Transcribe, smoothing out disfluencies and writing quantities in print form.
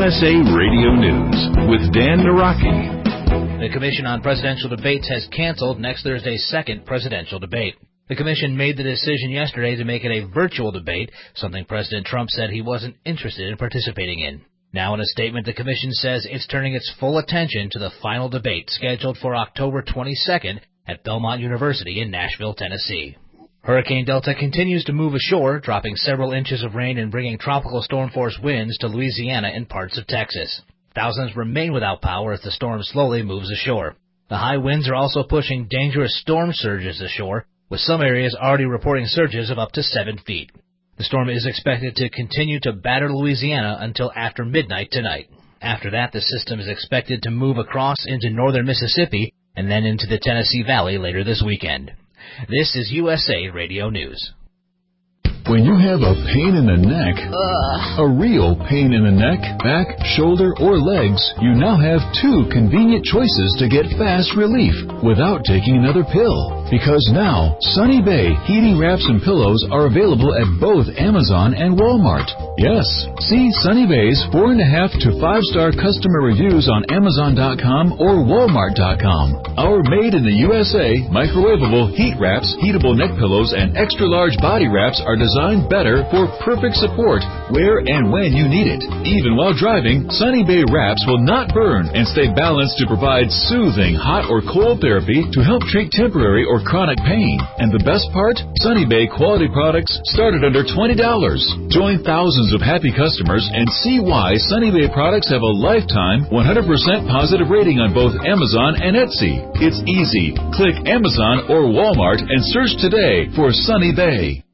USA Radio News with Dan Naraki. The Commission on Presidential Debates has canceled next Thursday's second presidential debate. The Commission made the decision yesterday to make it a virtual debate, something President Trump said he wasn't interested in participating in. Now in a statement, the Commission says it's turning its full attention to the final debate scheduled for October 22nd at Belmont University in Nashville, Tennessee. Hurricane Delta continues to move ashore, dropping several inches of rain and bringing tropical storm-force winds to Louisiana and parts of Texas. Thousands remain without power as the storm slowly moves ashore. The high winds are also pushing dangerous storm surges ashore, with some areas already reporting surges of up to 7 feet. The storm is expected to continue to batter Louisiana until after midnight tonight. After that, the system is expected to move across into northern Mississippi and then into the Tennessee Valley later this weekend. This is USA Radio News. When you have a pain in the neck, a real pain in the neck, back, shoulder, or legs, you now have 2 convenient choices to get fast relief without taking another pill. Because now, Sunny Bay heating wraps and pillows are available at both Amazon and Walmart. Yes, see Sunny Bay's 4.5 to 5-star customer reviews on Amazon.com or Walmart.com. Our made in the USA microwavable heat wraps, heatable neck pillows, and extra large body wraps are designed better for perfect support where and when you need it. Even while driving, Sunny Bay wraps will not burn and stay balanced to provide soothing hot or cold therapy to help treat temporary or chronic pain. And the best part? Sunny Bay quality products start at under $20. Join thousands of happy customers and see why Sunny Bay products have a lifetime 100% positive rating on both Amazon and Etsy. It's easy. Click Amazon or Walmart and search today for Sunny Bay.